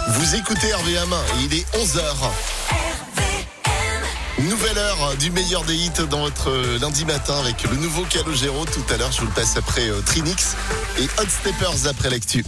Vous écoutez RVM, il est 11h. Nouvelle heure du meilleur des hits dans votre lundi matin avec le nouveau Calogero. Tout à l'heure, je vous le passe après Trinix et Hot Steppers après l'actu.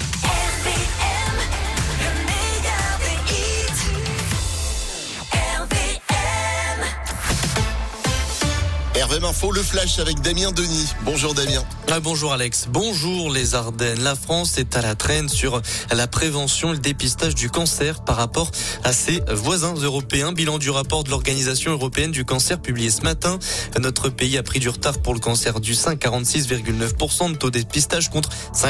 RVM Info, le flash avec Damien Denis. Bonjour Damien. Bonjour Alex. Bonjour les Ardennes. La France est à la traîne sur la prévention et le dépistage du cancer par rapport à ses voisins européens. Bilan du rapport de l'Organisation européenne du cancer publié ce matin. Notre pays a pris du retard pour le cancer du sein, 46,9% de taux de dépistage contre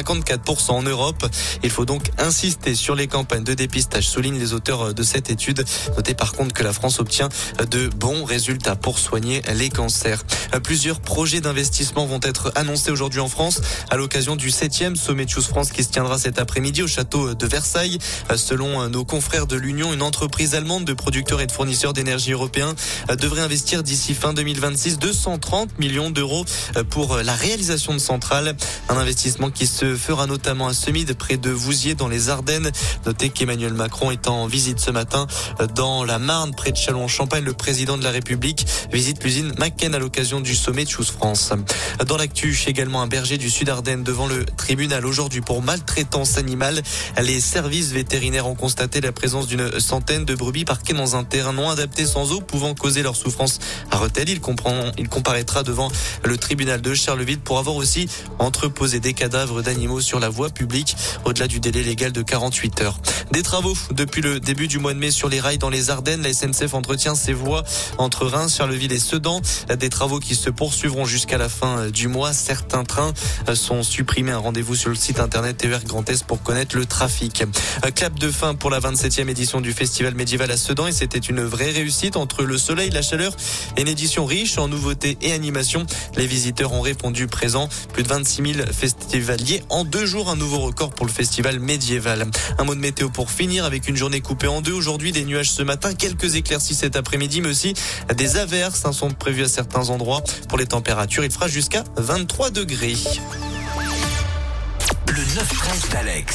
54% en Europe. Il faut donc insister sur les campagnes de dépistage, soulignent les auteurs de cette étude. Notez par contre que la France obtient de bons résultats pour soigner les cancers. Plusieurs projets d'investissement vont être annoncés aujourd'hui en France à l'occasion du 7e sommet Choose France qui se tiendra cet après-midi au château de Versailles. Selon nos confrères de l'Union, une entreprise allemande de producteurs et de fournisseurs d'énergie européens devrait investir d'ici fin 2026 230 millions d'euros pour la réalisation de centrales. Un investissement qui se fera notamment à Semide près de Vouziers dans les Ardennes. Notez qu'Emmanuel Macron est en visite ce matin dans la Marne près de Châlons-en-Champagne. Le président de la République visite l'usine Macken à l'occasion du sommet Choose France. Dans l'actu, également un berger du Sud-Ardennes devant le tribunal aujourd'hui pour maltraitance animale. Les services vétérinaires ont constaté la présence d'une centaine de brebis parquées dans un terrain non adapté sans eau pouvant causer leur souffrance à Rethel. Il comparaîtra devant le tribunal de Charleville pour avoir aussi entreposé des cadavres d'animaux sur la voie publique au-delà du délai légal de 48 heures. Des travaux depuis le début du mois de mai sur les rails dans les Ardennes. La SNCF entretient ses voies entre Reims, Charleville et Sedan. Des travaux qui se poursuivront jusqu'à la fin du mois. Certains trains sont supprimés. Un rendez-vous sur le site internet TER Grand Est pour connaître le trafic. Clap de fin pour la 27e édition du Festival Médiéval à Sedan et c'était une vraie réussite entre le soleil, la chaleur et une édition riche en nouveautés et animations. Les visiteurs ont répondu présents. Plus de 26 000 festivaliers en 2 jours. Un nouveau record pour le festival médiéval. Un mot de météo pour finir avec une journée coupée en deux. Aujourd'hui, des nuages ce matin, quelques éclaircies cet après-midi, mais aussi des averses sont prévues à certains endroits. Pour les températures, il fera jusqu'à 23 degrés. Le 9-13 d'Alex.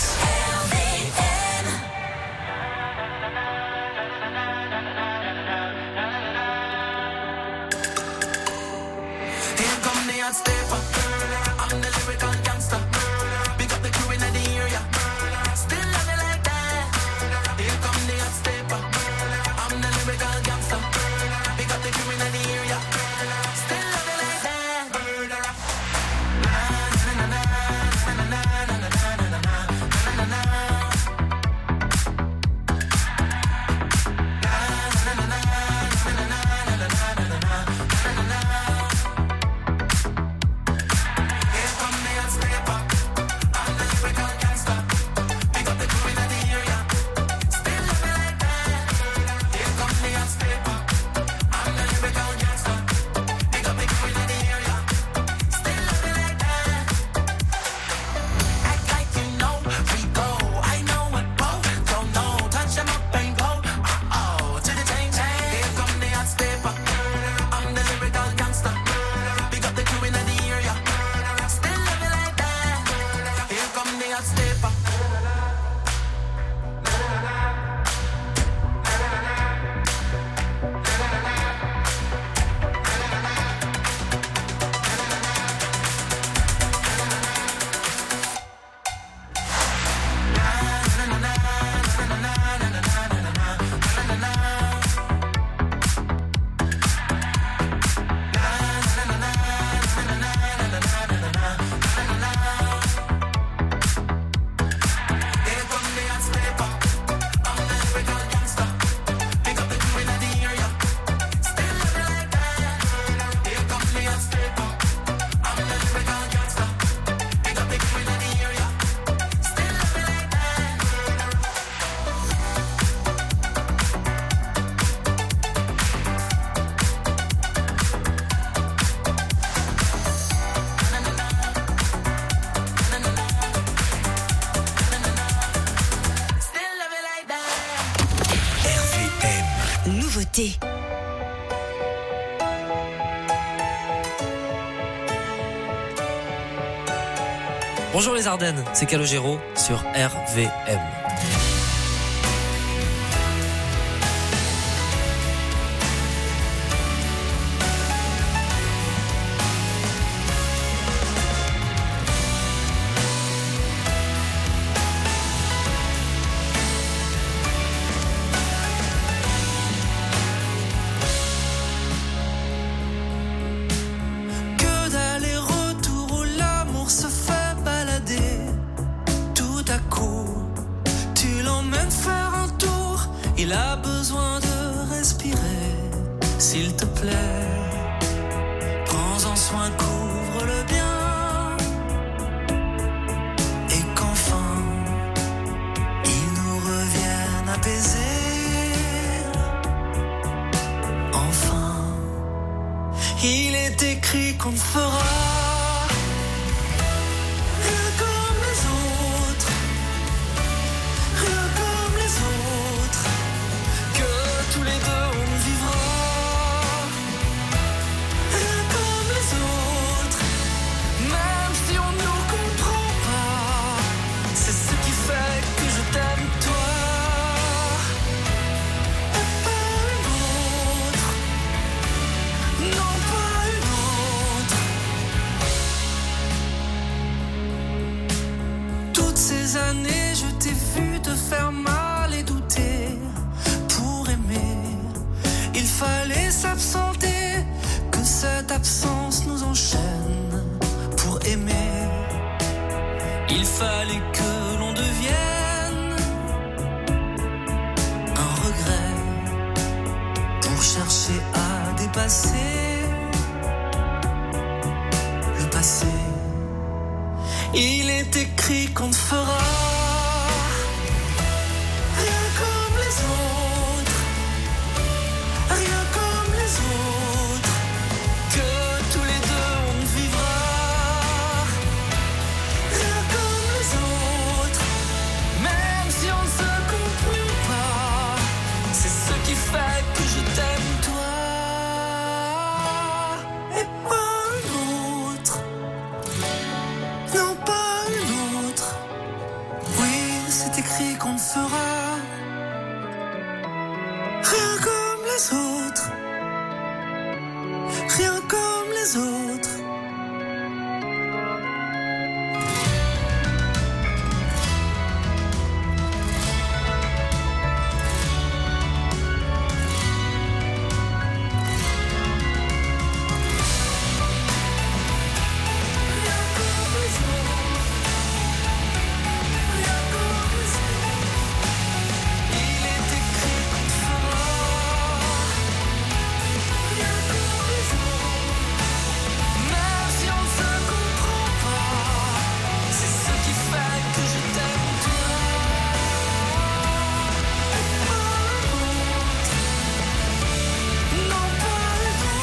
nouveauté. Bonjour les Ardennes, c'est Calogero sur RVM. Il a besoin de respirer, s'il te plaît. Prends-en soin, couvre-le bien. Et qu'enfin, il nous revienne apaisé. Enfin, il est écrit qu'on ne fera rien comme les autres. Rien comme les autres. Que tous les deux on vivra rien comme les autres. Même si on ne nous comprend pas, c'est ce qui fait que je t'aime toi. Et pas une autre. Non, pas une autre. Toutes ces années je t'ai vu te faire mal et douter. Pour aimer, il fallait s'absenter, que cette absence nous enchaîne. Pour aimer, il fallait que l'on devienne un regret. Pour chercher à dépasser le passé, il est écrit qu'on ne fera rien comme les autres. Rien comme les autres. Que tous les deux on ne vivra rien comme les autres. Même si on ne se comprend pas, c'est ce qui fait que je t'aime toi. Et pas une autre. Non, pas une autre. Oui, c'est écrit qu'on ne fera rien comme les autres. Rien comme les autres. Il est écrit qu'on fera rien comme les autres. Même si on ne se comprend pas, c'est ce qui fait que je t'aime toi. Et pas une autre. Non, pas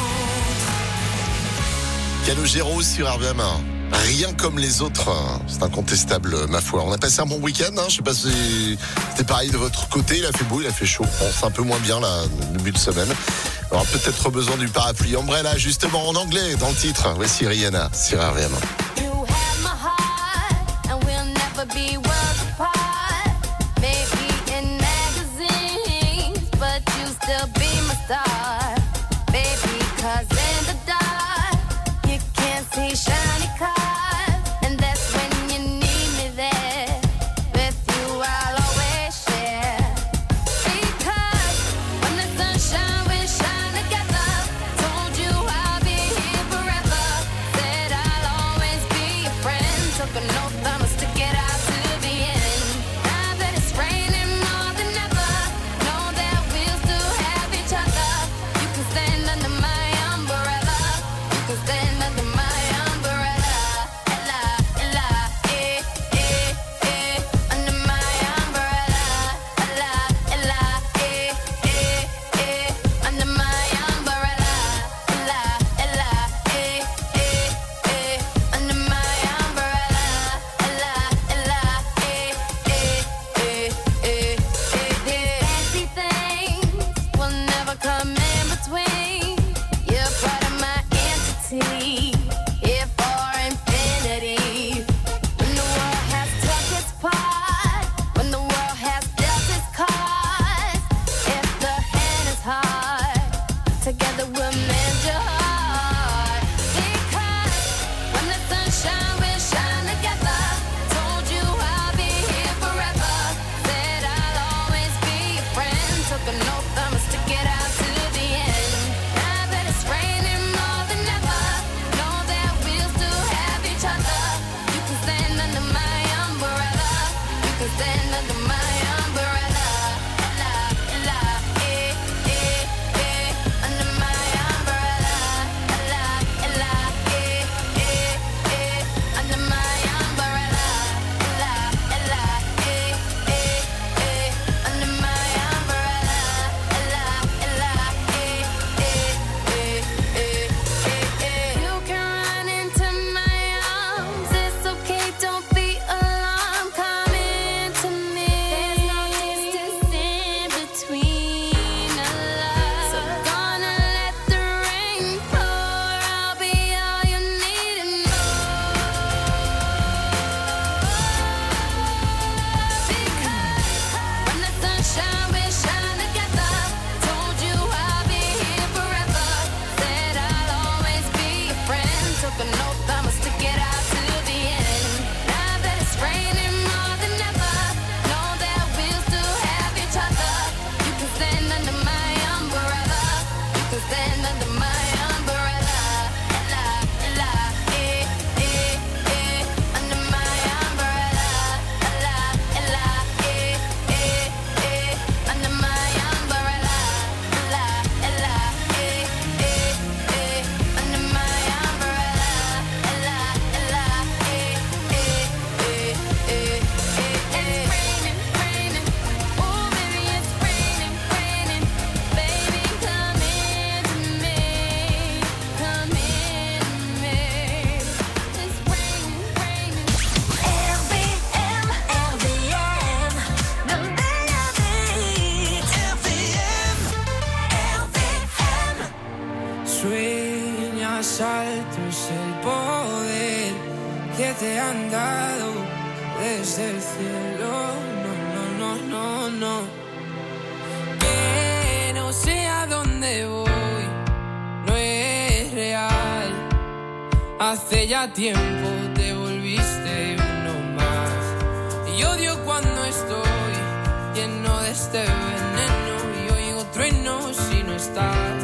une autre. Calogero sur RVM. Rien comme les autres, c'est incontestable, ma foi. On a passé un bon week-end, je sais pas si c'était pareil de votre côté. Il a fait beau, il a fait chaud. Bon, c'est un peu moins bien là, début de semaine. On aura peut-être besoin du parapluie Umbrella, justement en anglais, dans le titre. Voici Rihanna sur RVM. You have my heart, and we'll never be worlds apart. Maybe in magazines, but you still be my star. Baby, 'cause in the dark, you can't see shiny cars. And that's when you need me there. With you, I'll always share. Because when the sun shines, we shine together. Told you I'll be here forever. Said I'll always be your friend. Took an oath, I'ma stick it out to the end. Now that it's raining more than ever, know that we'll still have each other. You can stand under my umbrella. You can stand under my umbrella. Ella, Ella, under my umbrella. Ella, Ella, under my umbrella. Ella, Ella, under my umbrella. Ella, Ella, fancy things will never come in between. You're part of my entity, here for infinity. When the world has took its part, when the world has dealt its cards, if the hand is hard, together we'll mend your heart. Because when the sun shines, we'll shine together. Told you I'll be here forever. Said I'll always be your friend. Took an oath, I'ma stick it out to the end. Now that it's raining more than ever, know that we'll still have each other. You can stand under my umbrella. You can stand under my umbrella. Ella, Ella, te han dado desde el cielo. No. Que no sé a dónde voy, no es real. Hace ya tiempo te volviste uno más. Y odio cuando estoy lleno de este veneno y oigo truenos si no estás.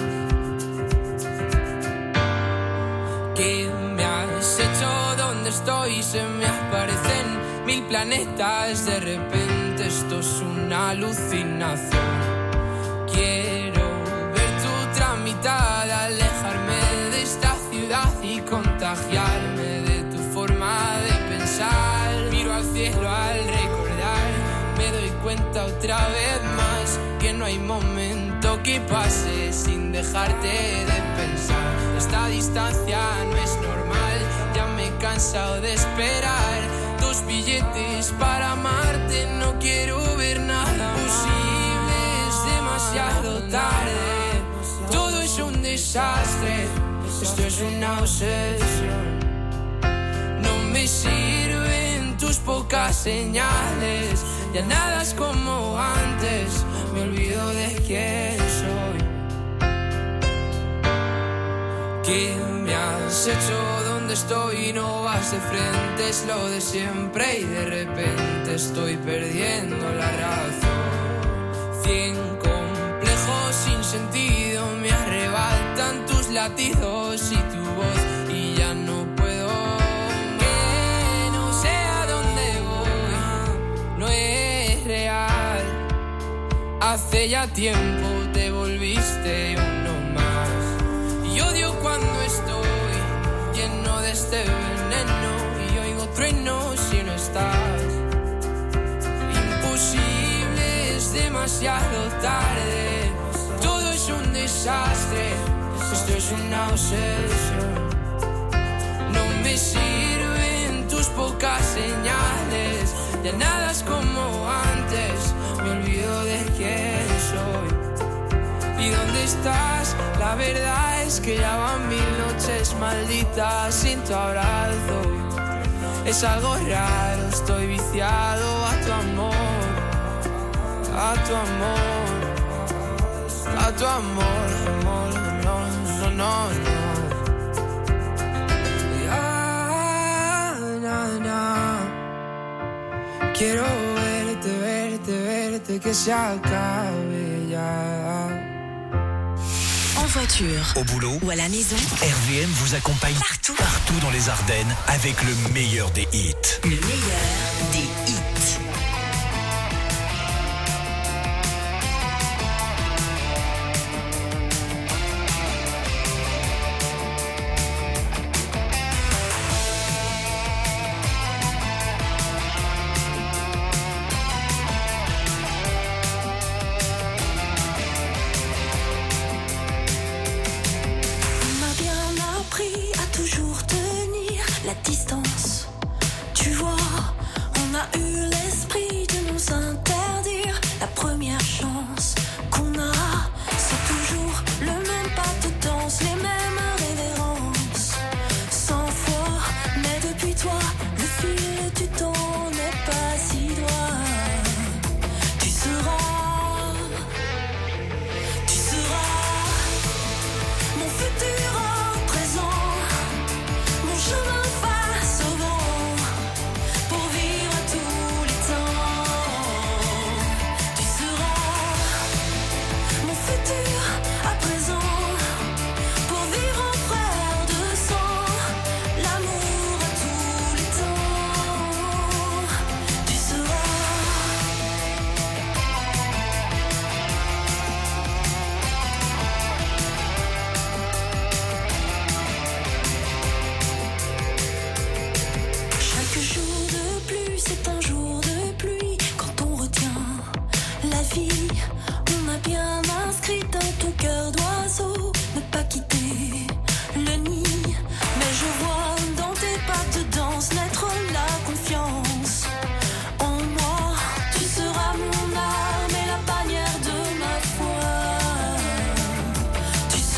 ¿Qué me has hecho? ¿Dónde estoy? Se me aparecen 1000 planetas. De repente esto es una alucinación. Quiero ver tu tramitada, alejarme de esta ciudad y contagiarme de tu forma de pensar. Miro al cielo al recordar, me doy cuenta otra vez más que no hay momento que pase sin dejarte de pensar. Esta distancia no es normal, ya me he cansado de esperar tus billetes para amarte. No quiero ver nada posible, es demasiado tarde. Todo es un desastre, esto es una obsesión. No me sirven tus pocas señales, ya nada es como antes, me olvido de quién soy. ¿Qué me has hecho? ¿Dónde estoy? No vas de frente, es lo de siempre y de repente estoy perdiendo la razón. 100 complejos sin sentido me arrebatan tus latidos y tu voz y ya no puedo. Que no sé a dónde voy, no es real. Hace ya tiempo te volviste uno más. Y odio cuando estoy lleno de este veneno y oigo truenos si no estás. Imposible, es demasiado tarde. Todo es un desastre, esto es una obsesión. No me sirven tus pocas señales, ya nada es como antes, me olvido de quién soy. ¿Y dónde estás? La verdad es que ya van 1000 noches malditas sin tu abrazo. Es algo raro, estoy viciado a tu amor, a tu amor, a tu amor, amor, no. Quiero verte, que se acabe ya. En voiture, au boulot ou à la maison, RVM vous accompagne partout dans les Ardennes avec le meilleur des hits. Le meilleur des hits.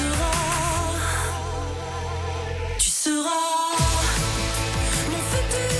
Mon futur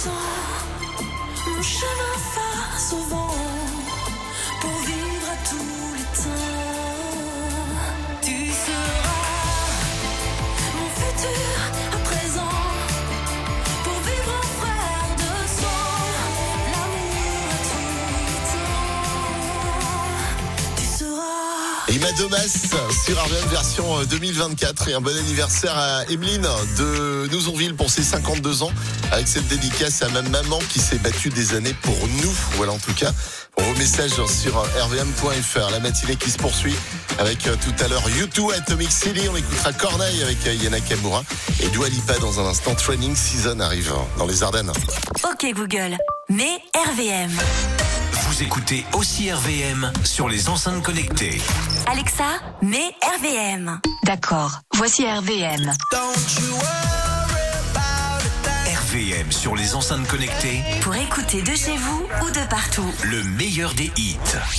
sang, mon chemin face au vent, pour vivre à tous les temps. Tu seras mon futur à présent, pour vivre en frère de sang, l'amour à tous les temps. Tu seras. Et Madomas sur RVM version 2024 et un bon anniversaire à Emeline de Nouzonville pour ses 52 ans avec cette dédicace à ma maman qui s'est battue des années pour nous. Voilà en tout cas pour vos messages sur rvm.fr. La matinée qui se poursuit avec tout à l'heure U2 Atomic City. On écoutera Corneille avec Yana Kamura et Dua Lipa dans un instant. Training Season arrive dans les Ardennes. Ok Google, mets RVM. Vous écoutez aussi RVM sur les enceintes connectées. Alexa, mets RVM. D'accord, voici RVM. RVM sur les enceintes connectées, Pour écouter de chez vous ou de partout. le meilleur des hits.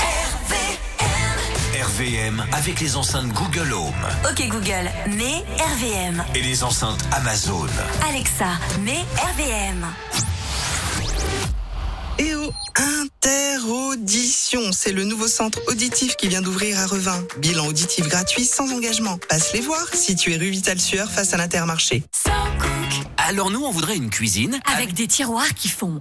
RVM avec les enceintes Google Home Ok Google, mets RVM. et les enceintes Amazon. Alexa, mets RVM. EO Interaudition, c'est le nouveau centre auditif qui vient d'ouvrir à Revin. Bilan auditif gratuit sans engagement. Passe les voir, situé rue Vital-Sueur face à l'Intermarché. So Cook. Alors nous, on voudrait une cuisine Avec des tiroirs qui font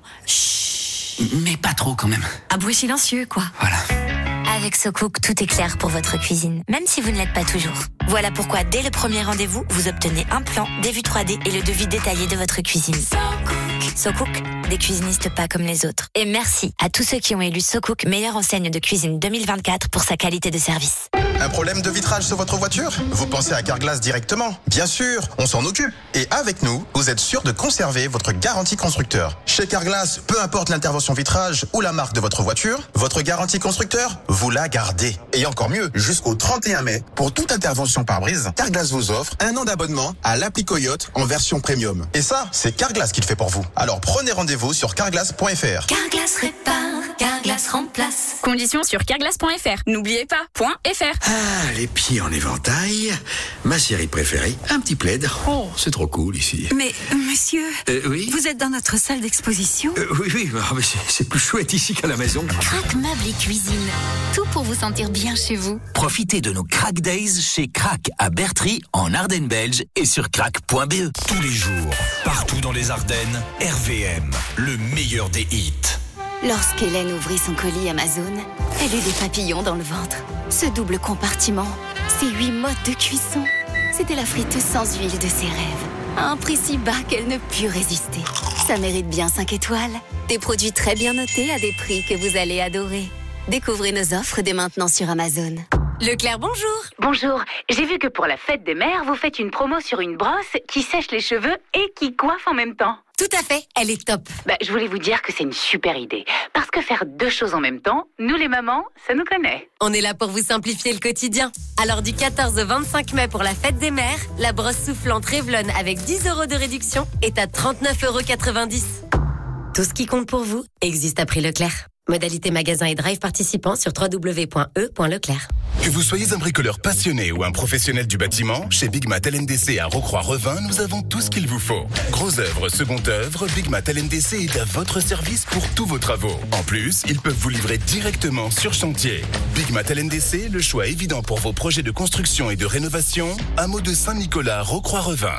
chut. mais pas trop quand même. Un bruit silencieux, quoi. Voilà. Avec SoCook, tout est clair pour votre cuisine, même si vous ne l'êtes pas toujours. Voilà pourquoi, dès le premier rendez-vous, vous obtenez un plan, des vues 3D et le devis détaillé de votre cuisine. SoCook, des cuisinistes pas comme les autres. Et merci à tous ceux qui ont élu SoCook meilleure enseigne de cuisine 2024 pour sa qualité de service. Un problème de vitrage sur votre voiture? Vous pensez à Carglass directement? Bien sûr, on s'en occupe. Et avec nous, vous êtes sûr de conserver votre garantie constructeur. Chez Carglass, peu importe l'intervention vitrage ou la marque de votre voiture, votre garantie constructeur, vous la gardez. Et encore mieux, jusqu'au 31 mai, pour toute intervention pare-brise, Carglass vous offre 1 an d'abonnement à l'appli Coyote en version premium. Et ça, c'est Carglass qui le fait pour vous. Alors prenez rendez-vous sur carglass.fr. Carglass répare, Carglass remplace. Conditions sur carglass.fr. N'oubliez pas, .fr. Ah, les pieds en éventail. Ma série préférée, un petit plaid. Oh, c'est trop cool ici. Mais, monsieur, oui vous êtes dans notre salle d'exposition? Oui, mais c'est plus chouette ici qu'à la maison. Crac Meubles et Cuisine. Tout pour vous sentir bien chez vous. Profitez de nos Crack Days chez Crack à Bertry, en Ardennes belge et sur crack.be. Tous les jours, partout dans les Ardennes, RVM, le meilleur des hits. Lorsqu'Hélène ouvrit son colis Amazon, elle eut des papillons dans le ventre. Ce double compartiment, ces 8 modes de cuisson, c'était la friteuse sans huile de ses rêves. À un prix si bas qu'elle ne put résister. Ça mérite bien 5 étoiles. Des produits très bien notés à des prix que vous allez adorer. Découvrez nos offres dès maintenant sur Amazon. Leclerc, bonjour. Bonjour, j'ai vu que pour la fête des mères, vous faites une promo sur une brosse qui sèche les cheveux et qui coiffe en même temps. Tout à fait, elle est top. Je voulais vous dire que c'est une super idée. Parce que faire 2 choses en même temps, nous les mamans, ça nous connaît. On est là pour vous simplifier le quotidien. Alors du 14 au 25 mai pour la fête des mères, la brosse soufflante Revlon avec 10 € de réduction est à 39,90 €. Tout ce qui compte pour vous existe à prix Leclerc. Modalité magasin et drive participants sur www.e.leclerc. Que vous soyez un bricoleur passionné ou un professionnel du bâtiment, chez Big Mat LNDC à Rocroi-Revin, nous avons tout ce qu'il vous faut. Gros œuvre, seconde œuvre, Big Mat LNDC est à votre service pour tous vos travaux. En plus, ils peuvent vous livrer directement sur chantier. Big Mat LNDC, le choix évident pour vos projets de construction et de rénovation, hameau de Saint-Nicolas, Rocroi-Revin.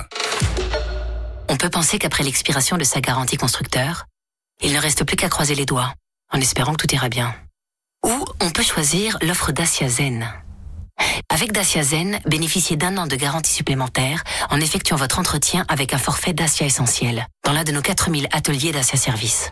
On peut penser qu'après l'expiration de sa garantie constructeur, il ne reste plus qu'à croiser les doigts, en espérant que tout ira bien. Ou on peut choisir l'offre Dacia Zen. Avec Dacia Zen, bénéficiez d'1 an de garantie supplémentaire en effectuant votre entretien avec un forfait Dacia Essentiel dans l'un de nos 4000 ateliers Dacia Service.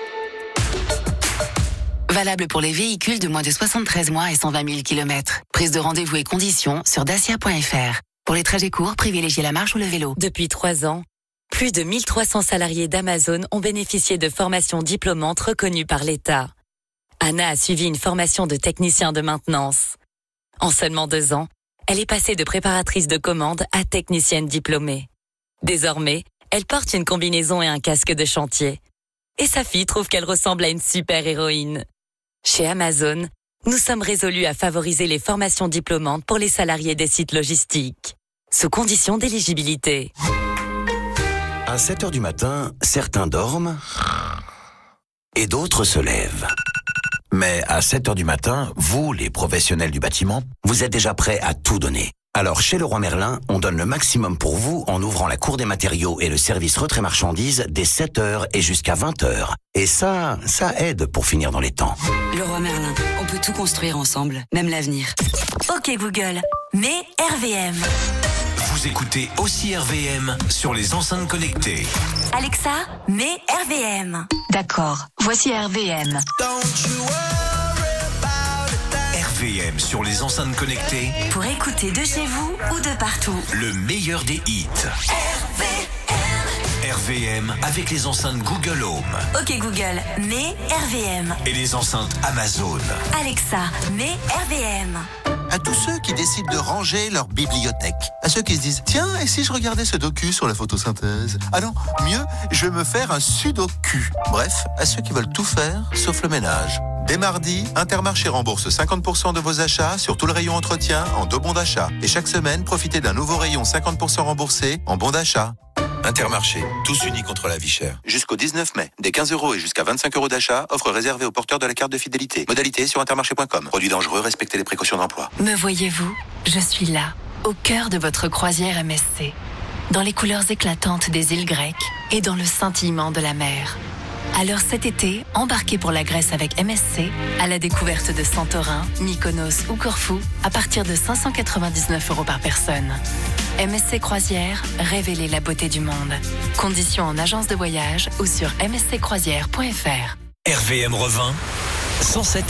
Valable pour les véhicules de moins de 73 mois et 120 000 km. Prise de rendez-vous et conditions sur dacia.fr. Pour les trajets courts, privilégiez la marche ou le vélo. Depuis 3 ans, plus de 1300 salariés d'Amazon ont bénéficié de formations diplômantes reconnues par l'État. Anna a suivi une formation de technicien de maintenance. En seulement 2 ans, elle est passée de préparatrice de commande à technicienne diplômée. Désormais, elle porte une combinaison et un casque de chantier. Et sa fille trouve qu'elle ressemble à une super-héroïne. Chez Amazon, nous sommes résolus à favoriser les formations diplômantes pour les salariés des sites logistiques, sous condition d'éligibilité. À 7h du matin, certains dorment et d'autres se lèvent. Mais à 7h du matin, vous, les professionnels du bâtiment, vous êtes déjà prêts à tout donner. Alors chez Leroy Merlin, on donne le maximum pour vous en ouvrant la cour des matériaux et le service retrait marchandises dès 7h et jusqu'à 20h. Et ça aide pour finir dans les temps. Leroy Merlin, on peut tout construire ensemble, même l'avenir. Ok Google, mets RVM. Vous écoutez aussi RVM sur les enceintes connectées. Alexa, mets RVM. D'accord, voici RVM. RVM sur les enceintes connectées. Pour écouter de chez vous ou de partout. Le meilleur des hits. RVM avec les enceintes Google Home. Ok Google, mets RVM. Et les enceintes Amazon. Alexa, mets RVM. À tous ceux qui décident de ranger leur bibliothèque. À ceux qui se disent, tiens, et si je regardais ce docu sur la photosynthèse? Ah non, mieux, je vais me faire un sudoku. Bref, à ceux qui veulent tout faire, sauf le ménage. Dès mardi, Intermarché rembourse 50% de vos achats sur tout le rayon entretien en 2 bons d'achat. Et chaque semaine, profitez d'un nouveau rayon 50% remboursé en bons d'achat. Intermarché, tous unis contre la vie chère. Jusqu'au 19 mai, des 15 € et jusqu'à 25 € d'achat, offre réservée aux porteurs de la carte de fidélité. Modalité sur intermarché.com. Produit dangereux, respectez les précautions d'emploi. Me voyez-vous? Je suis là, au cœur de votre croisière MSC, dans les couleurs éclatantes des îles grecques et dans le scintillement de la mer. Alors cet été, embarquez pour la Grèce avec MSC à la découverte de Santorin, Mykonos ou Corfou à partir de 599 € par personne. MSC Croisière, révélez la beauté du monde. Conditions en agence de voyage ou sur msccroisière.fr. RVM revint 107.1.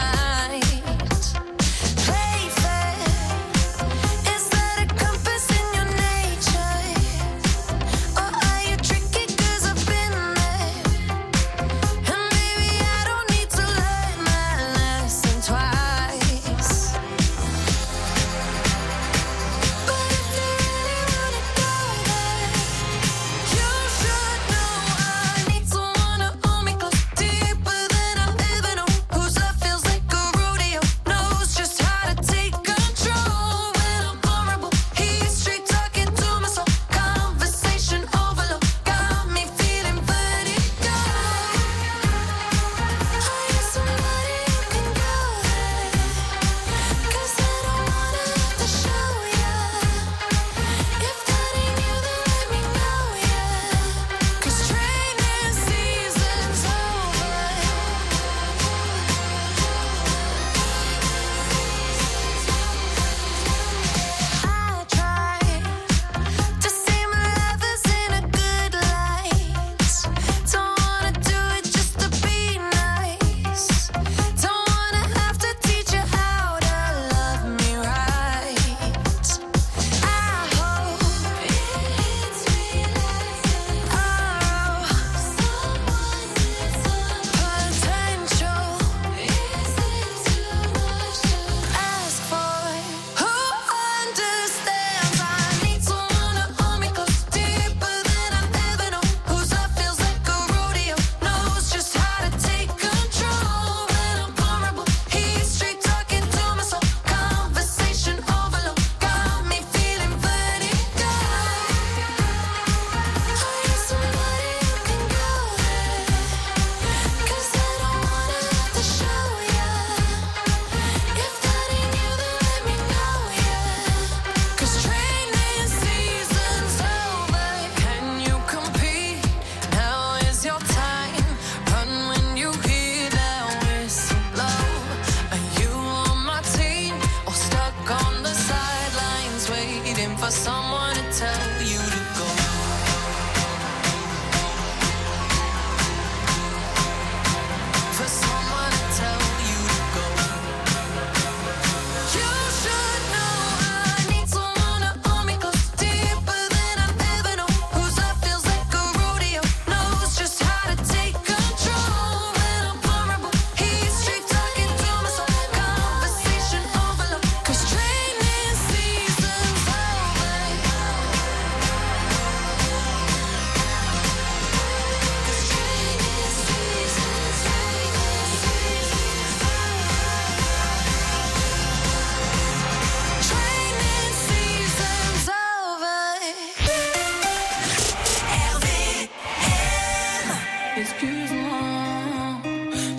Is that a compass in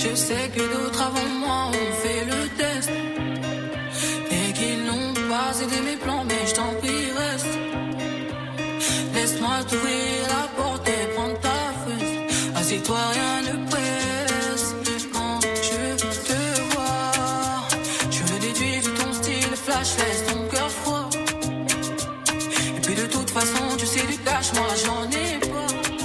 Je sais que d'autres avant moi ont fait le test et qu'ils n'ont pas aidé mes plans, mais je t'en prie reste. Laisse-moi t'ouvrir la porte et prendre ta fesse. Assieds-toi, rien ne presse. Quand je te vois, je le déduis de ton style flash, laisse ton cœur froid. Et puis de toute façon, tu sais du cash, moi j'en ai pas.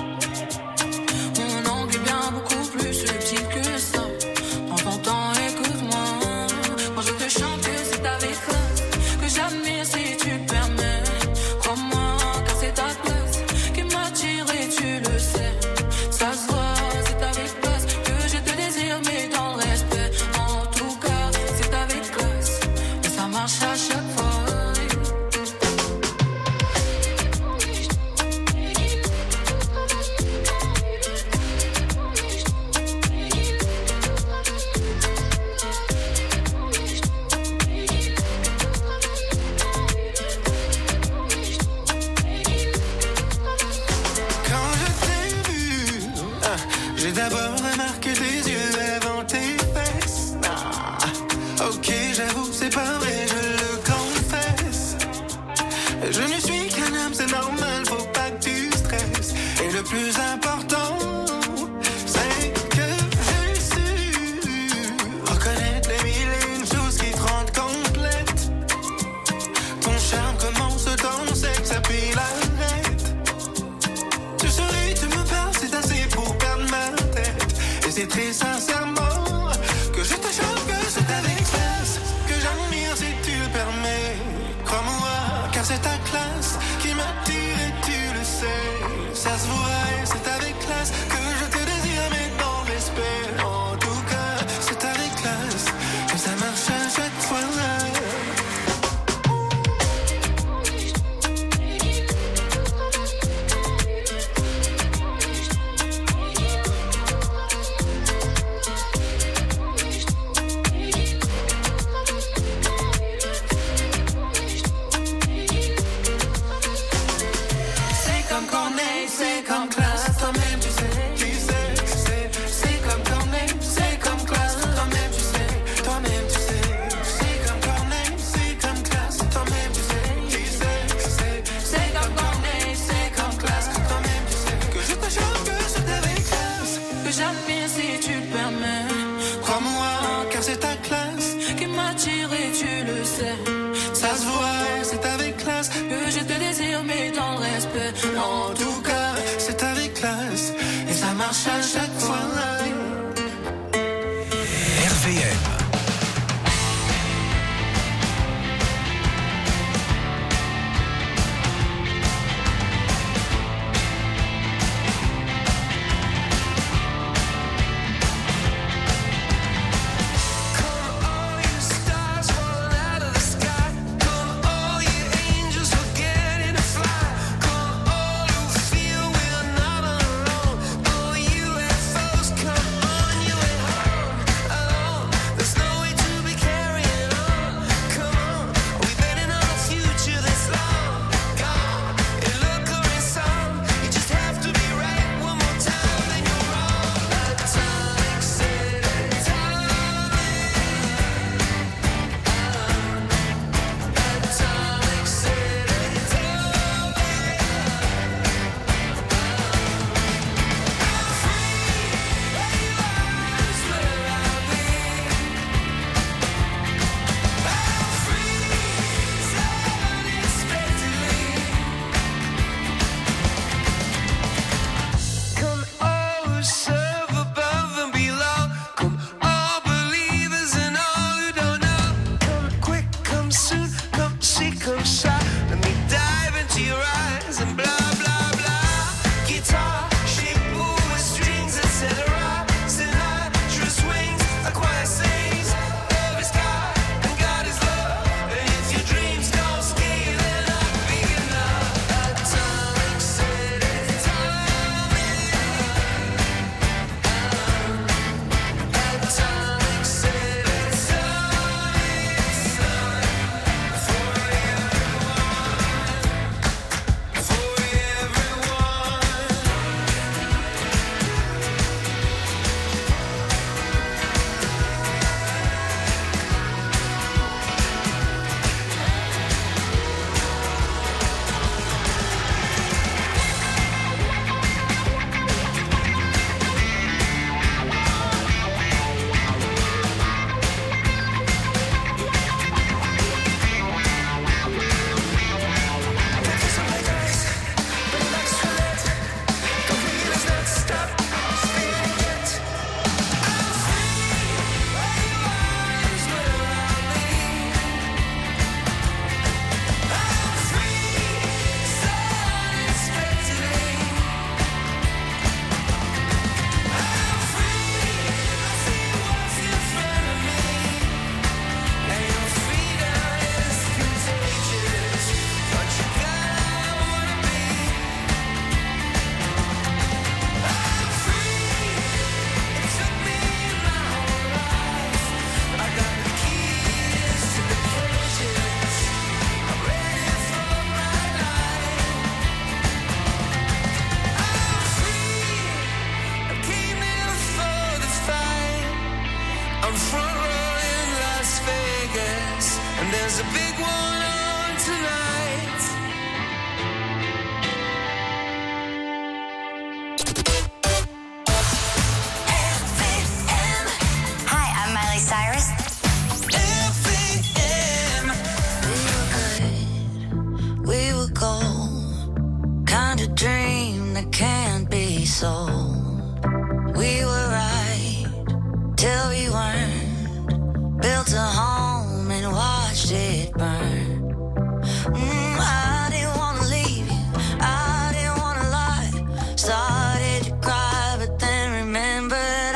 Mon angle est bien beaucoup plus subtil que ça. Prends ton temps, écoute-moi. Quand je te chante que c'est avec classe que j'admire si tu le permets. Crois-moi, car c'est ta classe qui m'attire et tu le sais. Ça se voit, c'est avec classe que je te désire, mais dans le respect. En tout cas, c'est avec classe et ça marche à chaque fois. J'ai d'abord remarqué tes yeux avant tes fesses. Ah, ok, j'avoue, c'est pas vrai, je le confesse. Je ne suis qu'un homme, c'est normal, faut pas que tu stresses. Et le plus important, c'est que j'ai su reconnaître les mille et une choses qui te rendent complète. Ton charme commence dans le sexe, puis l'arrête. Tu souris, tu me parles, c'est assez pour perdre ma tête. Et c'est très sincèrement que je te chante que c'est avec classe que j'admire si tu le permets. Crois-moi, car c'est ta classe qui m'attire et tu le sais. Ça se voit et c'est avec classe que je te désire, mais dans le respect. En tout cas, c'est avec classe que ça marche à chaque fois. C'est comme Corneille, c'est comme classe, toi-même tu sais, c'est comme Corneille, c'est comme classe, toi-même tu sais, c'est comme Corneille, c'est comme classe, toi-même tu sais, c'est comme Corneille, c'est comme classe, toi-même tu sais, que je te chante que c'est avec classe, que j'admire si tu le permets, crois-moi, car c'est ta classe qui m'attire et tu le sais, ça se voit, c'est avec classe que je te désire, mais dans le respect. En tout cas, c'est avec classe et ça marche à chaque fois. RVM. Feel and there's a big one on tonight. Hi, I'm Miley Cyrus. We were gold, kind of dream that can't be sold. We were right till we weren't. Built a home and watched it burn. I didn't wanna leave you, I didn't wanna lie. Started to cry, but then remembered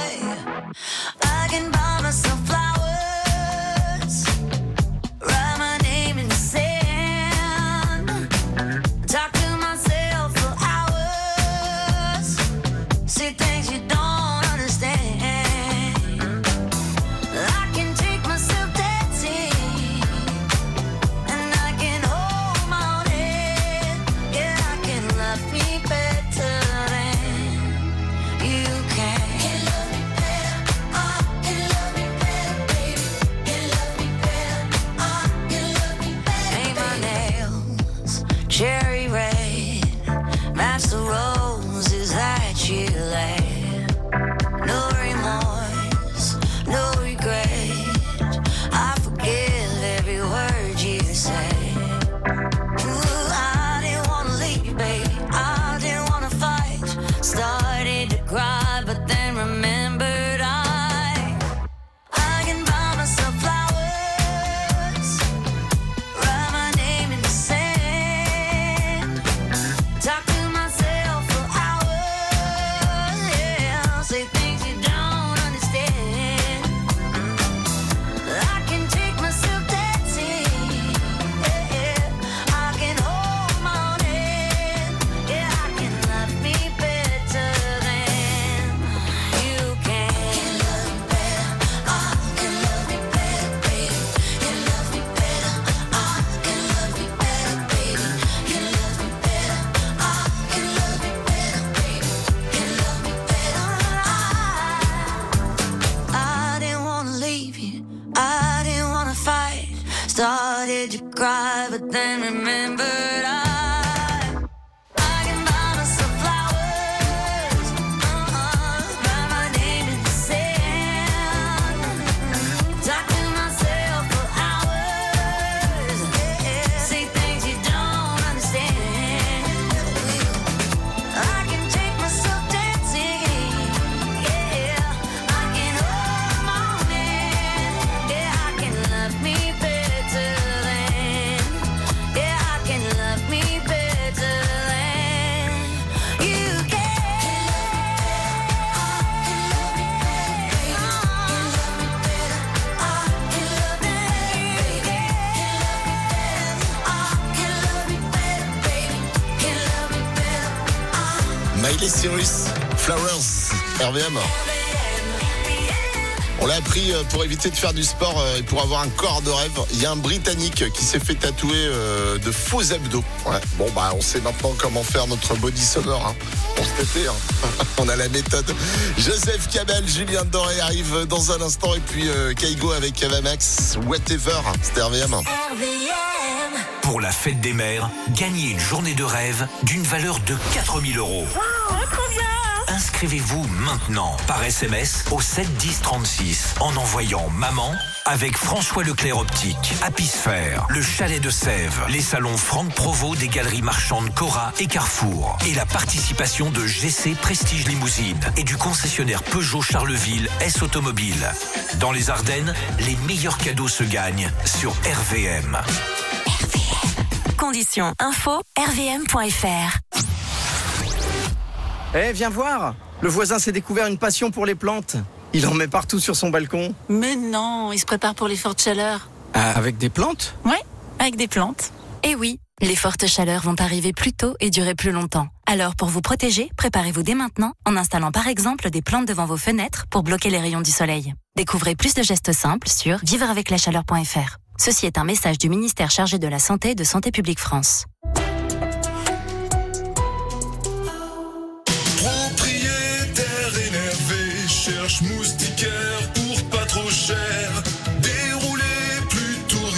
I can buy myself flowers, write my name in the sand, talk to myself for hours, see things you don't understand. I can take myself dancing, and I can hold my own head. Yeah, I can love me better than you can. Can love me better, can love me better, baby. Can love me better, can love me better. Paint my nails cherry red, match the roses that you laid. No remorse, no regret. I forgive every word you say. Ooh, I didn't wanna leave, baby. I didn't wanna fight. Started to cry, but then remembered I can buy myself flowers, write my name in the sand, talk to myself for hours, yeah, say things you don't understand. I can take myself dancing, yeah, I can hold my own head, yeah, I can love me better than you can. Can love me better, can love me better, baby. Can love me better, can love me better, baby. Can love me better, can love me better, baby. Can love me better. I didn't wanna leave you, I didn't wanna fight. Started to cry, but then remembered I can buy myself flowers, write my name in the sand, talk to myself for hours, say things you don't understand. I can take myself dancing, yeah, I can hold my own hand, yeah, I can love me better than, yeah, I can love me better than you can. Miley Cyrus, Flowers, RVM. On l'a appris pour éviter de faire du sport et pour avoir un corps de rêve. Il y a un Britannique qui s'est fait tatouer de faux abdos. Ouais. Bon, bah, on sait maintenant comment faire notre body summer pour cet été. On a la méthode. Joseph Kamel, Julien Doré arrive dans un instant. Et puis Kaigo avec Ava Max, Whatever. C'était RVM. Pour la fête des mères, gagnez une journée de rêve d'une valeur de 4 000 €. Trop bien! Inscrivez-vous maintenant par SMS au 7 10 36 en envoyant maman avec François Leclerc Optique, Apisphère, le Chalet de Sèvres, les salons Franck Provost des galeries marchandes Cora et Carrefour et la participation de GC Prestige Limousine et du concessionnaire Peugeot Charleville S Automobile. Dans les Ardennes, les meilleurs cadeaux se gagnent sur RVM. Conditions info rvm.fr. Viens voir. Le voisin s'est découvert une passion pour les plantes. Il en met partout sur son balcon. Mais non, il se prépare pour les fortes chaleurs. Avec des plantes ? Ouais, avec des plantes. Et oui, les fortes chaleurs vont arriver plus tôt et durer plus longtemps. Alors pour vous protéger, préparez-vous dès maintenant en installant par exemple des plantes devant vos fenêtres pour bloquer les rayons du soleil. Découvrez plus de gestes simples sur vivreaveclachaleur.fr. Ceci est un message du ministère chargé de la Santé et de Santé publique France. Propriétaire énervé, cherche moustiquaire pour pas trop cher. Déroulé plutôt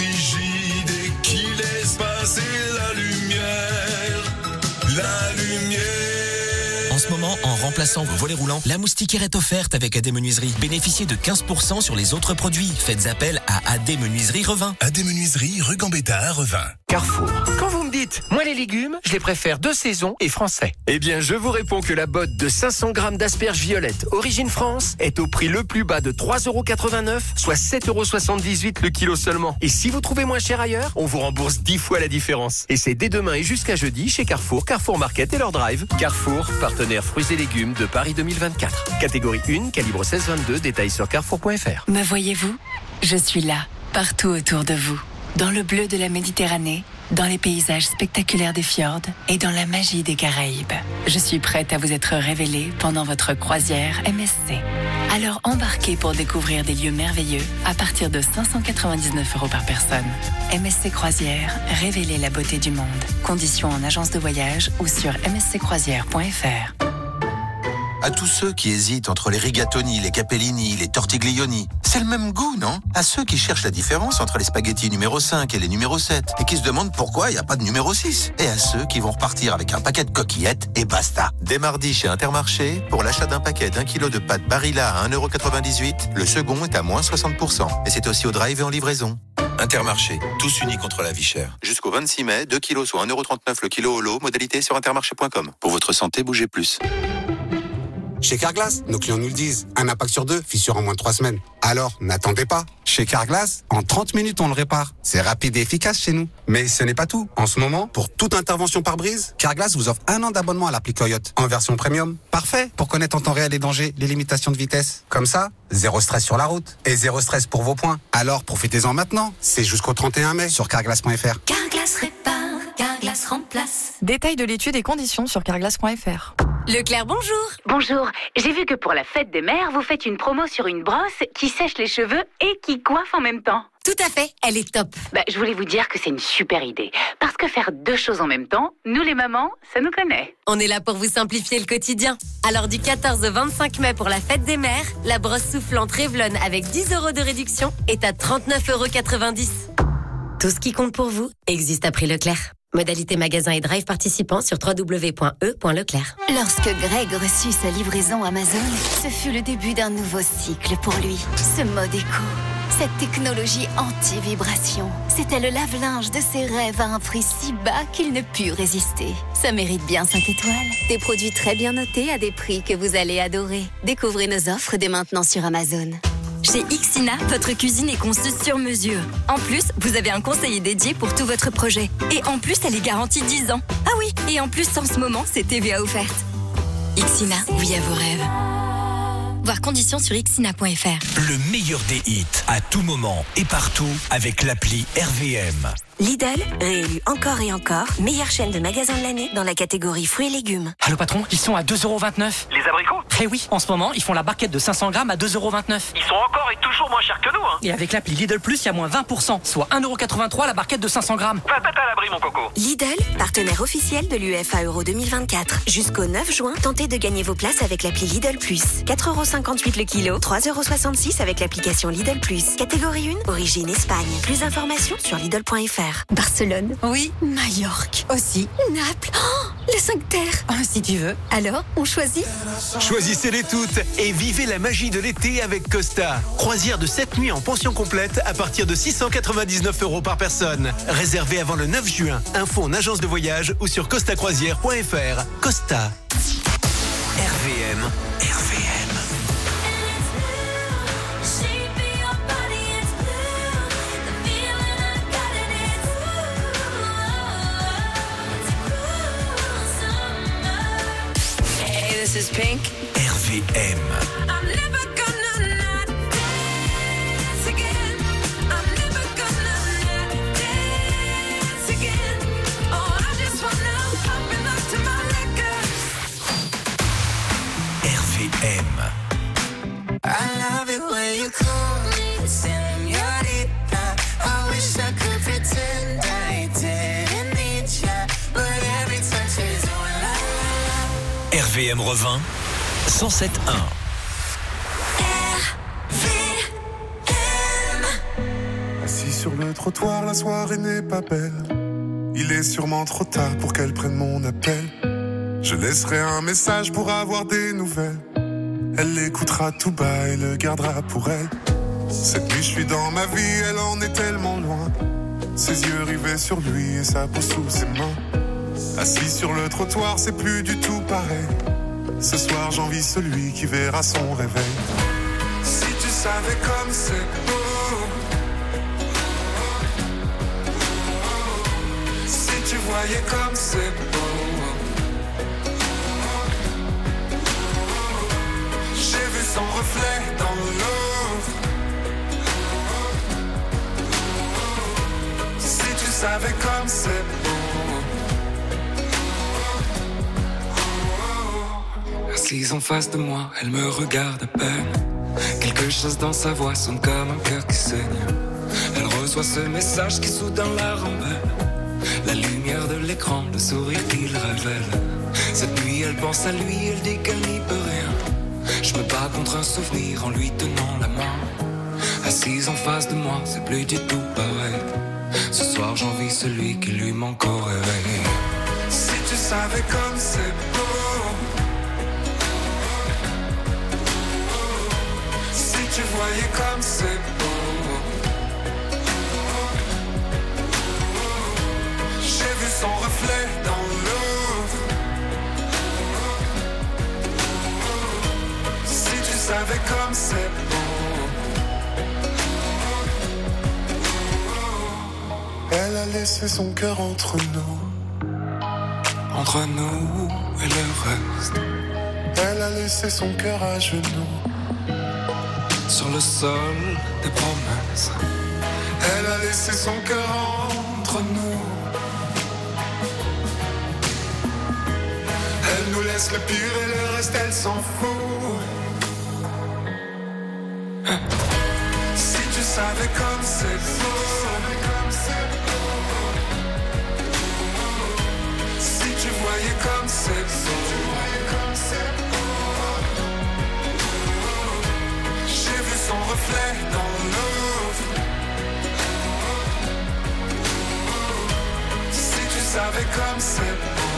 remplaçant vos volets roulants, la moustiquaire est offerte avec AD Menuiserie. Bénéficiez de 15% sur les autres produits. Faites appel à AD Menuiserie Revin. AD Menuiserie, rue Gambetta à Revin. Carrefour. Quand vous me dites, moi les légumes, je les préfère de saison et français. Eh bien, je vous réponds que la botte de 500 grammes d'asperges violettes Origine France est au prix le plus bas de 3,89 €, soit 7,78 € le kilo seulement. Et si vous trouvez moins cher ailleurs, on vous rembourse 10 fois la différence. Et c'est dès demain et jusqu'à jeudi chez Carrefour, Carrefour Market et leur drive. Carrefour, partenaire fruits et légumes de Paris 2024. Catégorie 1, calibre 16-22, détails sur carrefour.fr. Me voyez-vous ? Je suis là, partout autour de vous. Dans le bleu de la Méditerranée, dans les paysages spectaculaires des fjords et dans la magie des Caraïbes. Je suis prête à vous être révélée pendant votre croisière MSC. Alors embarquez pour découvrir des lieux merveilleux à partir de 599 € par personne. MSC Croisière, révélez la beauté du monde. Conditions en agence de voyage ou sur msccroisière.fr. À tous ceux qui hésitent entre les rigatoni, les capellini, les tortiglioni, c'est le même goût, non? À ceux qui cherchent la différence entre les spaghettis numéro 5 et les numéro 7 et qui se demandent pourquoi il n'y a pas de numéro 6. Et à ceux qui vont repartir avec un paquet de coquillettes et basta. Dès mardi chez Intermarché, pour l'achat d'un paquet d'1 kg de pâtes Barilla à 1,98 €, le second est à moins 60%. Et c'est aussi au drive et en livraison. Intermarché, tous unis contre la vie chère. Jusqu'au 26 mai, 2 kilos soit 1,39 € le kilo au lot, modalité sur intermarché.com. Pour votre santé, bougez plus. Chez Carglass, nos clients nous le disent. Un impact sur 2, fissure en moins de 3 semaines. Alors, n'attendez pas. Chez Carglass, en 30 minutes, on le répare. C'est rapide et efficace chez nous. Mais ce n'est pas tout. En ce moment, pour toute intervention par brise, Carglass vous offre 1 an d'abonnement à l'appli Coyote en version premium. Parfait pour connaître en temps réel les dangers, les limitations de vitesse. Comme ça, zéro stress sur la route et zéro stress pour vos points. Alors, profitez-en maintenant. C'est jusqu'au 31 mai sur carglass.fr. Carglass répare, Carglass remplace. Détail de l'étude et conditions sur carglass.fr. Leclerc, bonjour. Bonjour. J'ai vu que pour la fête des mères, vous faites une promo sur une brosse qui sèche les cheveux et qui coiffe en même temps. Tout à fait, elle est top. Je voulais vous dire que c'est une super idée. Parce que faire 2 choses en même temps, nous les mamans, ça nous connaît. On est là pour vous simplifier le quotidien. Alors du 14 au 25 mai pour la fête des mères, la brosse soufflante Revlon avec 10 € de réduction est à 39,90 €. Tout ce qui compte pour vous existe à prix Leclerc. Modalité magasin et drive participants sur www.e.leclerc. Lorsque Greg reçut sa livraison Amazon, ce fut le début d'un nouveau cycle pour lui. Ce mode éco, cette technologie anti-vibration, c'était le lave-linge de ses rêves à un prix si bas qu'il ne put résister. Ça mérite bien 5 étoiles. Des produits très bien notés à des prix que vous allez adorer. Découvrez nos offres dès maintenant sur Amazon. Chez Ixina, votre cuisine est conçue sur mesure. En plus, vous avez un conseiller dédié pour tout votre projet. Et en plus, elle est garantie 10 ans. Ah oui, et en plus, en ce moment, c'est TVA offerte. Ixina, oui à vos rêves. Voir conditions sur ixina.fr. Le meilleur des hits, à tout moment et partout, avec l'appli RVM. Lidl, réélu encore et encore, meilleure chaîne de magasins de l'année dans la catégorie fruits et légumes. Allô patron, ils sont à 2,29 €. Les abricots ? Eh oui, en ce moment, ils font la barquette de 500 grammes à 2,29 €. Ils sont encore et toujours moins chers que nous, hein. Et avec l'appli Lidl Plus, il y a moins 20%, soit 1,83 € la barquette de 500 grammes. Va à l'abri, mon coco. Lidl, partenaire officiel de l'UEFA Euro 2024. Jusqu'au 9 juin, tentez de gagner vos places avec l'appli Lidl Plus. 4,58 € le kilo, 3,66 € avec l'application Lidl Plus. Catégorie 1, origine Espagne. Plus d'informations sur Lidl.fr. Barcelone. Oui. Majorque. Aussi. Naples. Oh, les 5 terres. Si tu veux. Alors, on choisit ? Choisissez-les toutes et vivez la magie de l'été avec Costa. Croisière de 7 nuits en pension complète à partir de 699 € par personne. Réservé avant le 9 juin. Info en agence de voyage ou sur costacroisière.fr. Costa. RVM. This is Pink. RVM. I'm never gonna not dance again. I'm never gonna not dance again. Oh, I just wanna pop and look to my liquor. RVM. I love it when you call me señorita. I wish I could pretend I didn't need ya, but every touch is all I love. RVM Revin 107.1. Assis sur le trottoir, la soirée n'est pas belle. Il est sûrement trop tard pour qu'elle prenne mon appel. Je laisserai un message pour avoir des nouvelles. Elle l'écoutera tout bas et le gardera pour elle. Cette nuit je suis dans ma vie, elle en est tellement loin. Ses yeux rivés sur lui et sa peau sous ses mains. Assis sur le trottoir, c'est plus du tout pareil. Ce soir j'envie celui qui verra son réveil. Si tu savais comme c'est beau, si tu voyais comme c'est beau. J'ai vu son reflet dans l'eau. Si tu savais comme c'est beau. Assise en face de moi, elle me regarde à peine. Quelque chose dans sa voix sonne comme un cœur qui saigne. Elle reçoit ce message qui soudain la rembelle. La lumière de l'écran, le sourire qu'il révèle. Cette nuit elle pense à lui, elle dit qu'elle n'y peut rien. Je me bats contre un souvenir en lui tenant la main. Assise en face de moi, c'est plus du tout pareil. Ce soir j'envie celui qui lui manque au réveil. Si tu savais comme c'est beau. Si tu voyais comme c'est beau. J'ai vu son reflet dans l'eau. Si tu savais comme c'est beau. Elle a laissé son cœur entre nous. Entre nous et le reste. Elle a laissé son cœur à genoux. Sur le sol des promesses. Elle a laissé son cœur entre nous. Elle nous laisse le pire et le reste elle s'en fout. Si tu savais comme c'est beau. Si tu voyais comme c'est beau. J'ai vu son reflet dans l'eau. Si tu savais comme c'est beau.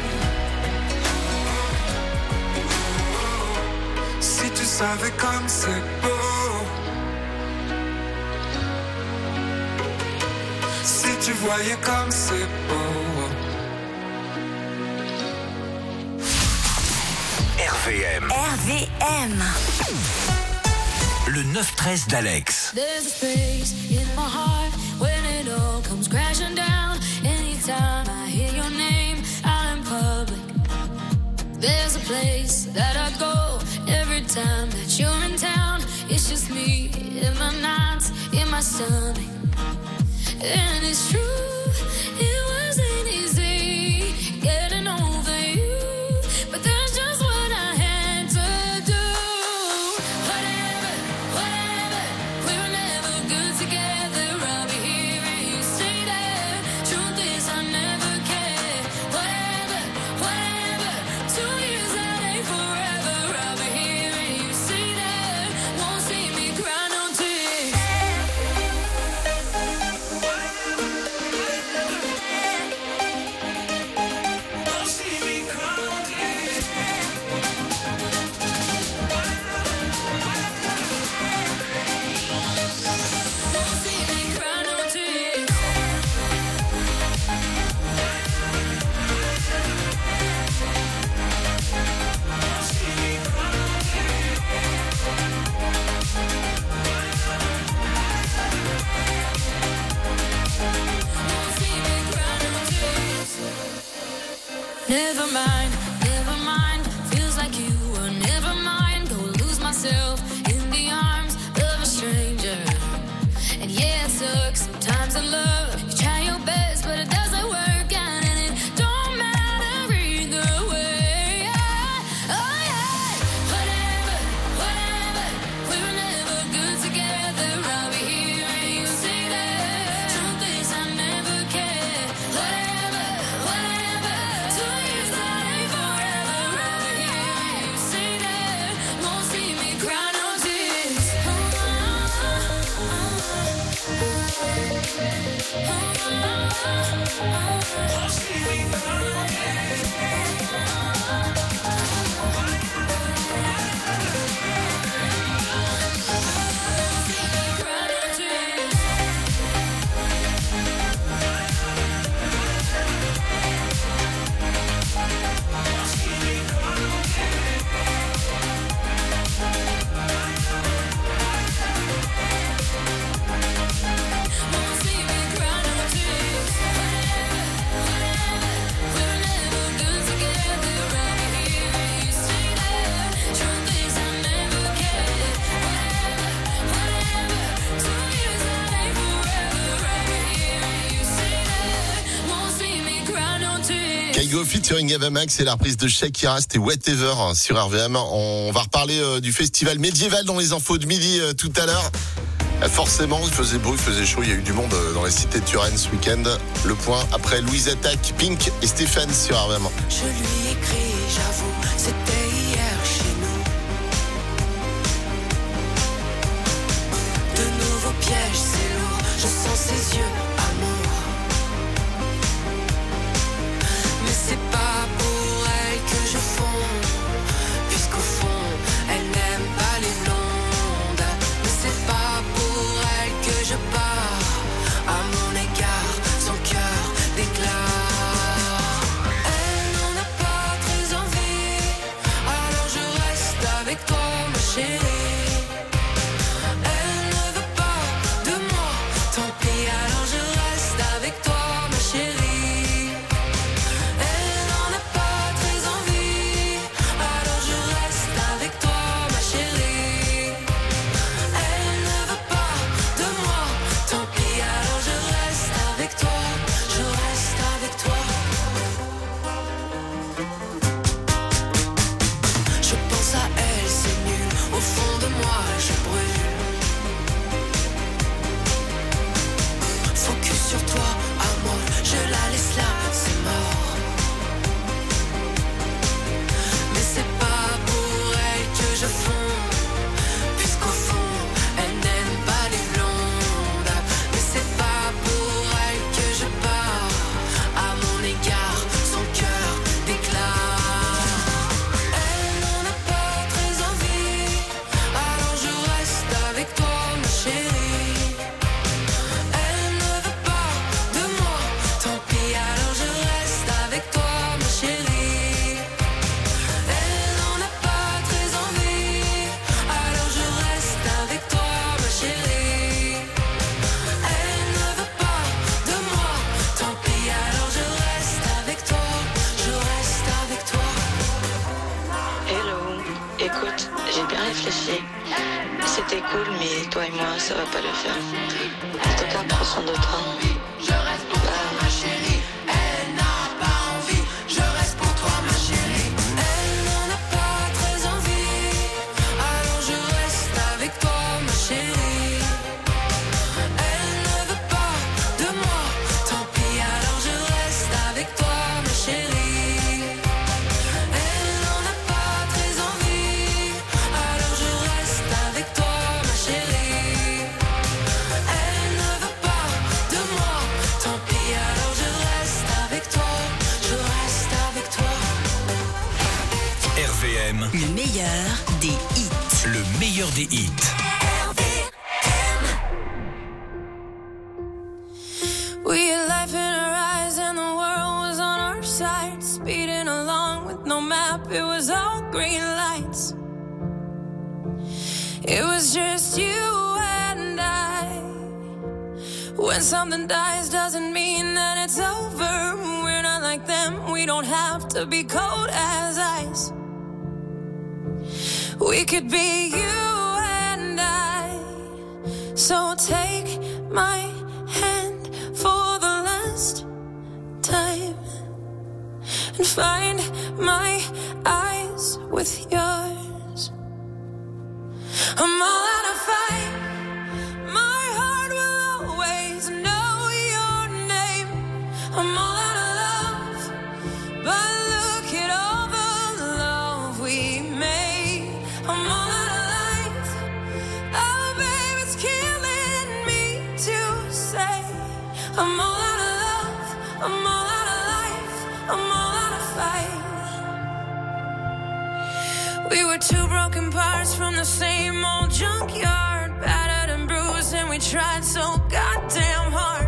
Si tu savais comme c'est beau. Si tu voyais comme c'est beau. RVM. RVM. Le 9-13 d'Alex. There's a space in my heart when it all comes crashing down. Anytime I hear your name out in public. There's a place that I go every time that you're in town. It's just me in my nights, in my stomach. And it's true, it wasn't easy getting over you, but that's just what I had to do. Whatever, we were never good together. I'll be here and you stay there. Truth is I never cared. Whatever, 2 years that ain't forever. I'll be here and you stay there. Won't see me cry no tears. Never mind, feels like you were never mine. Go lose myself in the arms of a stranger. And yeah, it sucks sometimes in love. You try your best, but it doesn't work out, and it don't matter either way. Oh yeah, whatever, we were never good together. I'll be here and you stay there. Truth is I never cared. Whatever, 2 years that ain't forever. I'll be here and you stay there. Won't see me cry no tears. Won't see me cry no tears. Go featuring Ava Max et la reprise de Shakira, c'était Whatever sur RVM. On va reparler du festival médiéval dans les infos de midi tout à l'heure. Forcément, il faisait beau, il faisait chaud, il y a eu du monde dans les cités de Turenne ce week-end. Le point après Louise Attaque, Pink et Stéphane sur RVM. Je lui écris, j'avoue, c'était hier chez nous. De nouveaux pièges, c'est lourd, je sens ses yeux, amour. Mais c'est pas pour elle que je fonds, puisqu'au fond, elle n'aime pas les blondes. Mais c'est pas pour elle que je pars, à mon égard, son cœur déclare. Elle n'en a pas très envie, alors je reste avec toi, ma chérie. Elle ne veut pas de moi, tant pis, alors je reste avec toi, ma chérie. Elle n'en a pas très envie, alors je reste avec toi, ma chérie. Elle ne veut pas de moi, tant pis, alors je reste avec toi, je reste avec toi. Je pense à elle, c'est nul, au fond de moi je brûle. Focus sur toi, amour, je la laisse là, c'est mort. Mais c'est pas pour elle que je fonds, puisqu'au fond, elle n'aime pas les blondes. Mais c'est pas pour elle que je pars, à mon égard, son cœur déclare. Elle n'en a pas très envie, alors je reste avec toi, ma chérie. Elle ne veut pas de moi, tant pis, alors je reste avec toi, ma chérie. Elle n'en a pas très envie, alors je reste avec toi, ma chérie. Elle ne veut pas de moi, tant pis, alors je reste avec toi, je reste avec toi. Hello, écoute, j'ai bien réfléchi. C'était cool, mais toi et moi, ça va pas le faire. En tout cas, prends soin de toi. Je reste pour toi, ma chérie. Elle n'a pas envie. Je reste pour toi, ma chérie. Elle n'en a pas très envie, alors je reste avec toi, ma chérie. Elle ne veut pas de moi, tant pis, alors je reste avec toi, ma chérie. Elle n'en a pas très envie, alors je reste avec toi, ma chérie. Elle ne veut pas de moi, tant pis, alors je reste avec toi, je reste avec toi. RVM, Le meilleur des hits. le meilleur des hits. We had life in our eyes and the world was on our side. Speeding along with no map, it was all green lights. It was just you and I. When something dies doesn't mean that it's over. We're not like them, we don't have to be cold as ice. We could be you and I. So take my hand for the last time and find my eyes with yours. I'm all out of fight. My heart will always know your name. I'm all out of love, but look at all the love we made. I'm all out of life. Oh, babe, it's killing me to say. I'm all out of love. I'm all out of life. I'm all out of fight. We were two broken parts from the same old junkyard, battered and bruised, and we tried so goddamn hard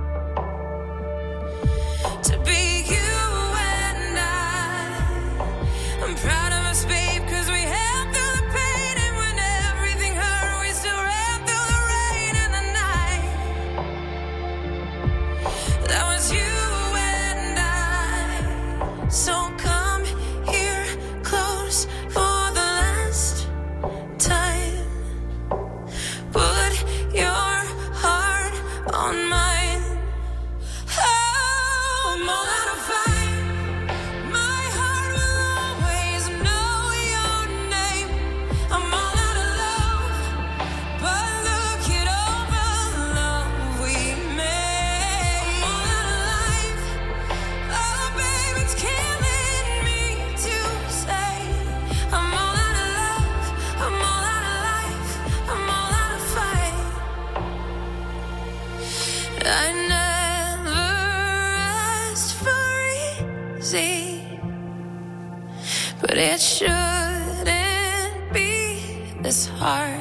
to be you and I. I'm proud of us, babe, 'cause we held through the pain, and when everything hurt, we still ran through the rain and the night. That was you and I. So come here close for the last time. Put your heart but it shouldn't be this hard.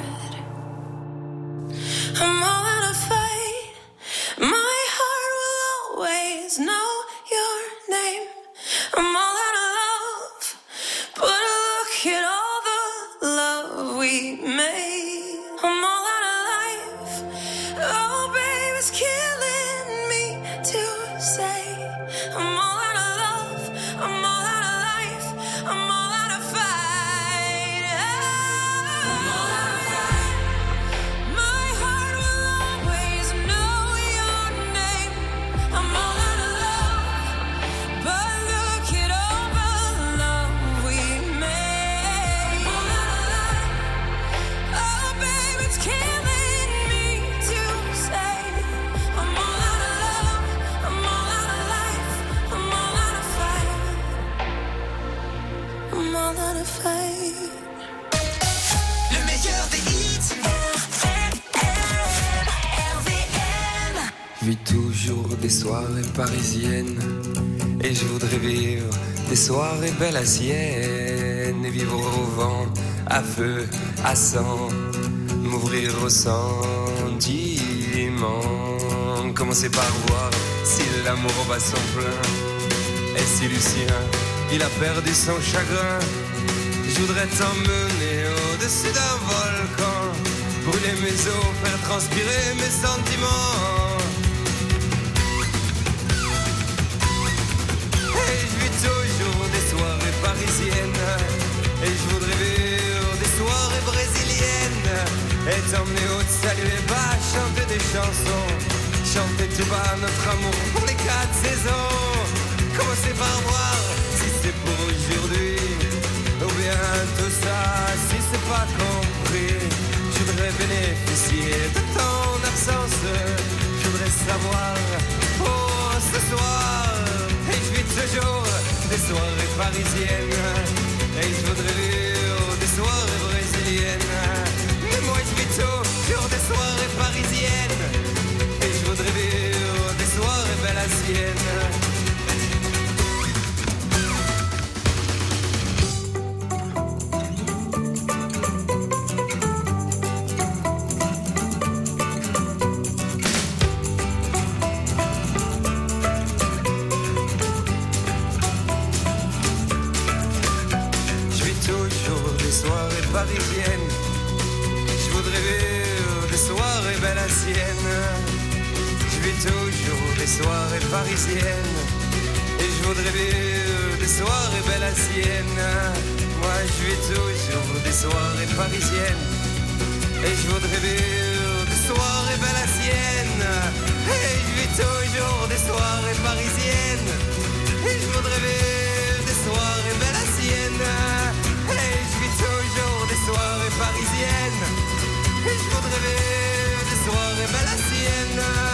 I'm all out of fight. My heart will always know your name. I'm all out of love, but look at all the love we made. I'm all out of life. Oh, babe, it's killing me to say. I'm all out of love. I'm all out of life. I'm all out of fight. I'm all out of fight. My heart will always know your name. I'm all out of love, but look at all the love we made. I'm all out of life. Oh, babe, it's killing me to say. I'm all out of love. I'm all out of life. I'm all out of fight. I'm all out of fight. Le meilleur des hits. Je vis toujours des soirées parisiennes et je voudrais vivre des soirées belles à Sienne et vivre au vent, à feu, à sang, m'ouvrir au sentiment. Commencer par voir si l'amour bat son plein et si Lucien il a perdu son chagrin. Je voudrais t'emmener au-dessus d'un volcan, brûler mes os, faire transpirer mes sentiments. Et je vis toujours des soirées parisiennes et je voudrais vivre des soirées brésiliennes et t'emmener au salut et bas, chanter des chansons, chanter tout bas notre amour pour les 4 saisons. Commencer par voir si c'est pour aujourd'hui ou bien tout ça si c'est pas compris. Je voudrais bénéficier de ton absence, je voudrais savoir pour ce soir. Et je vis toujours des soirées parisiennes et je voudrais vivre des soirées brésiliennes. Mais moi je vis toujours des soirées parisiennes et je voudrais vivre des soirées belles à Sienne. Parisienne, je voudrais vivre des soirées belles à Sienne. Je vis toujours des soirées parisiennes et je voudrais vivre des soirées belles à Sienne. Moi je vis toujours des soirées parisiennes et je voudrais vivre des soirées belles à Sienne. Et je vis toujours des soirées parisiennes et je voudrais vivre des soirées belles à Sienne. Et je vis toujours des soirées parisiennes et je voudrais vivre des soirées belles à Sienne.